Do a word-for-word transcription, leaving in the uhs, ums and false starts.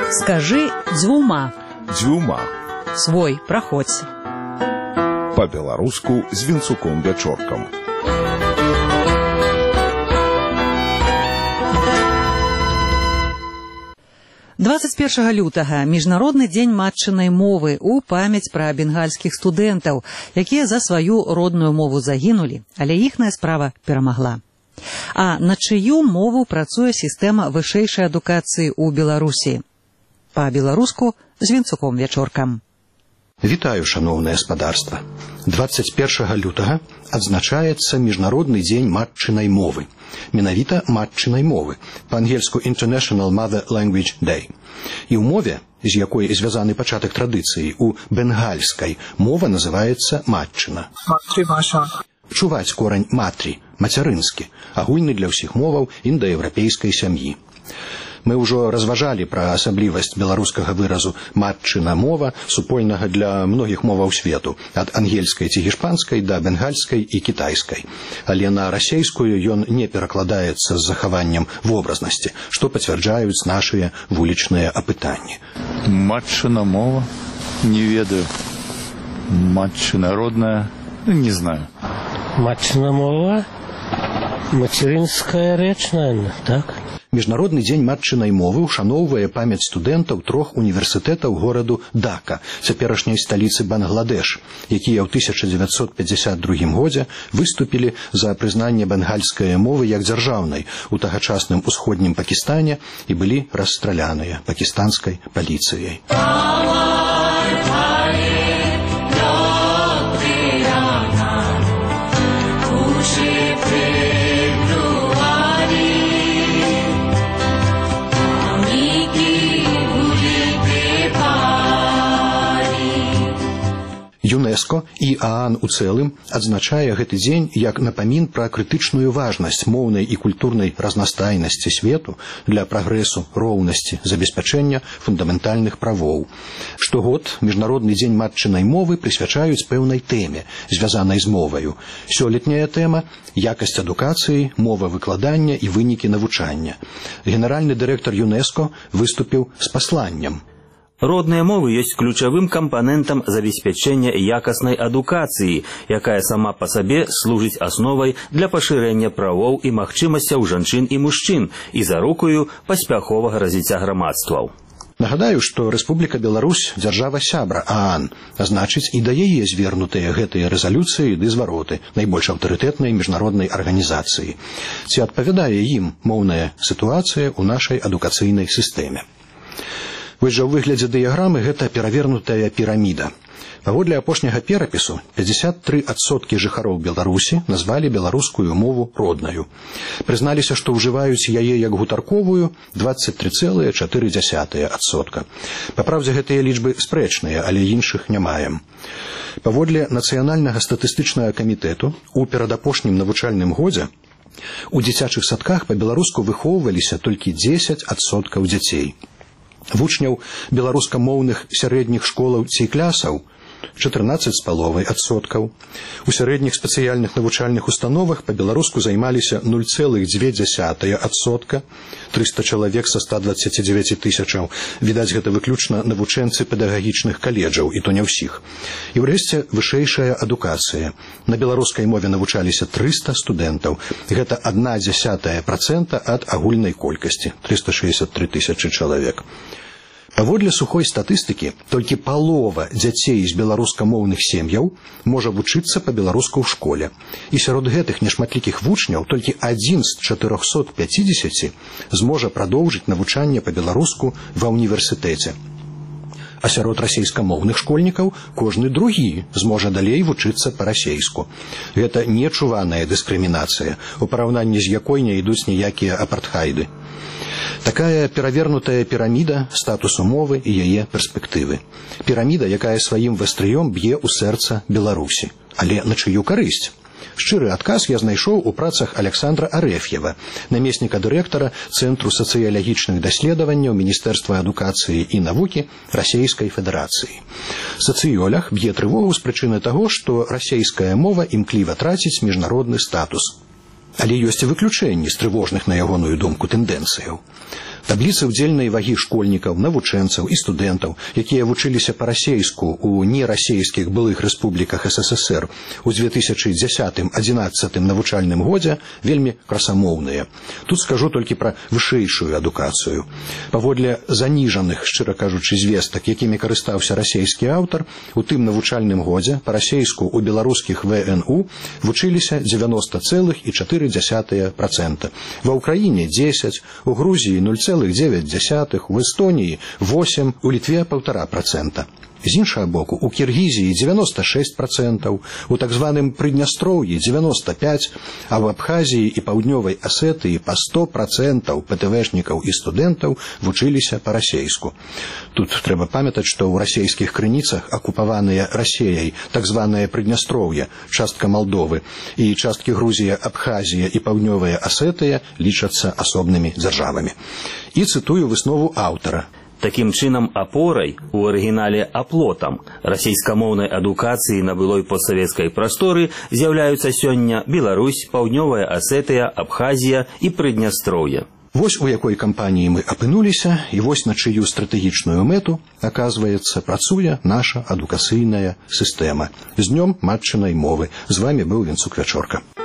Скажи дзвюма. Дзвюма. Свой, праходзь. Па-беларуску з Вінцуком Вячоркам. двадцать першага лютага міжнародны дзень матчынай мовы у памяць пра бенгальскіх студэнтаў, якія за сваю родную мову загінулі, але іхная справа перамагла. А на чыю мову працуе сістэма вышэйшай адукацыі ў Беларусі? Па-беларуску з Вінцуком Вячоркам. Вітаю, шановнае спадарства. двадцать першага лютага адзначаецца міжнародны дзень матчынай мовы. Менавіта матчынай мовы, па-ангельску International Mother Language Day. І ў мове, з якой звязаны пачатак традыцыі, у бенгальскай мова называецца матчына. Матрываша. Чуваць корань матрі, мацярынскі, агульны для ўсіх моваў індаеўрапейскай сям'і. Мы ўжо разважалі пра асаблівасць беларускага выразу матчына мова, супольнага для многіх моваў свету, ад ангельскай ці гішпанскай да бенгальскай і кітайскай. Але на расейскую ён не перакладаецца з захаваннем вобразнасці, што пацвярджаюць нашыя вулічныя апытанні. Матчына мова? Не ведаю. Матчына родная? Не знаю. Матчына мова? Материнская рэч, наверное, так? Міжнародны дзень матчынай мовы ушаноўвае памяць студэнтаў трох універсітэтаў гораду Дака, цяперашняй сталіцы Бангладеш, якія ў тысяча дзевяцьсот пятьдесят другім годзе выступілі за прызнанне бенгальскай мовы як дзяржаўнай у тагачасным усходнім Пакістане і былі расстраляныя пакістанскай паліцыяй. ЮНЕСКО і ААН у цэлым адзначае гэты дзень як напамін пра крытычную важнасць моўнай і культурнай разнастайнасці свету для прагрэсу, роўнасці, забеспячэння фундаментальных правоў. Штогод міжнародны дзень матчынай мовы прысвячаюць пэўнай тэме, звязанай з моваю. Сёлетняя тэма – якасць адукацыі, мова выкладання і вынікі навучання. Генеральны дырэктар ЮНЕСКО выступіў з пасланнем. Родныя мовы ёсць ключавым кампанентам забеспячэння якаснай адукацыі, якая сама па сабе служыць асновай для пашырэння правоў і магчымасцяў жанчын і мужчын і зарукаю паспяховага развіцця грамадстваў. Нагадаю, што Рэспубліка Беларусь дзяржава-сябра ААН, а значыць і да яе звернутыя гэтыя рэзалюцыі ды звароты найбольш аўтарытэтнай міжнароднай арганізацыі. Ці адпавядае ім моўная сітуацыя ў нашай адукацыйнай сістэме? Вось жа ў выглядзе дыяграмы гэта перавернутая піраміда. Паводле апошняга перапісу пятьдесят три адсоткі жыхароў Беларусі назвалі беларускую мову роднаю. Прызналіся, што ўжываюць яе як гутарковую двадцать три цэлых чатыры дзясятых адсотка. Папраўдзе, гэтыя лічбы спрэчныя, але іншых не маем. Паводле нацыянальнага статыстычнага камітэту у перадапошнім навучальным годзе у дзіцячых садках па-беларуску выхоўваліся толькі дзесяць адсоткаў дзяцей. Вучняў беларускамоўных сярэдніх школаў ці клясаў чатырнаццаць з паловай адсоткаў. У сярэдніх спецыяльных навучальных установах па-беларуску займаліся нуль цэлых дзве дзясятых адсотка, трыста чалавек са ста дваццаці дзевяці тысячаў. Відаць, гэта выключна навучэнцы педагагічных каледжаў, і то не ўсіх. І ўрэшце вышэйшая адукацыя. На беларускай мове навучаліся трыста студэнтаў. Гэта адна дзясятая працэнта ад агульнай колькасці трыста шэсцьдзесят тры тысячы чалавек. Паводле сухой статыстыкі, толькі палова дзяцей з беларускамоўных сем'яў можа вучыцца па-беларуску ў школе. І сярод гэтых нешматлікіх вучняў толькі адзін з чатырохсот пяцідзесяці зможа прадоўжыць навучанне па-беларуску ва ўніверсітэце. А сярод расейскамоўных школьнікаў кожны другі зможа далей вучыцца па-расейску. Гэта нечуваная дыскрымінацыя, у параўнанні з якой не ідуць ніякія апартхайды. Такая перавернутая піраміда статусу мовы і яе перспектывы. Піраміда, якая сваім вастрыём б'е ў сэрца Беларусі. Але на чыю карысць? Шчыры адказ я знайшоў у працах Александра Арэф'ева, намесніка дырэктара Цэнтру сацыялагічных даследаванняў Міністэрства адукацыі і навукі Расейскай Федэрацыі. Сацыёлаг б'е трывогу з прычыны таго, што расейская мова імкліва траціць міжнародны статус. Але ёсць і выключэнні з трывожных, на ягоную думку, тэндэнцыяў. Табліцы ўдзельнай вагі школьнікаў, навучэнцаў і студэнтаў, якія вучыліся па-расейску ў нерасейскіх былых рэспубліках СССР у две тысячи дзесятым-адзінаццатым навучальным годзе вельмі красамоўныя. Тут скажу толькі пра вышэйшую адукацыю. Паводле заніжаных, шчыра кажучы, звестак, якімі карыстаўся расейскі аўтар, у тым навучальным годзе па-расейску ў беларускіх вэ эн у вучыліся дзевяноста цэлых чатыры дзесятых працэнта. Ва ўкраіне дзесяць, у Грузіі нуль цэлых дзевяць дзесятых, у Эстоніі восемь, у Літве паўтара працэнта. З іншага боку, у Кіргізіі дзевяноста шэсць працэнтаў, у так званым Прыднястроўі дзевяноста пяць, а в Абхазіі і Паўднёвай Асетыі па сто працэнтаў пэтэвэшнікаў і студэнтаў вучыліся па-расейску. Тут трэба памятаць, што ў расейскіх крыніцах акупаваныя Расеяй так званае Прыднястроўе, частка Малдовы, і часткі Грузія, Абхазія і Паўднёвая Асетыя лічацца асобнымі дзяржавамі. І цытую выснову аўтара. Такім чынам, апорай, у арыгінале аплотам, расейскамоўнай адукацыі на былой постсавецкай прасторы з'яўляюцца сёння Беларусь, Паўднёвая Асетыя, Абхазія і Прыднястроўе. Вось у якой кампаніі мы апынуліся, і вось на чыю стратэгічную мэту, аказваецца, працуе наша адукацыйная сістэма. З днём матчынай мовы. З вамі быў Венцук Вячорка.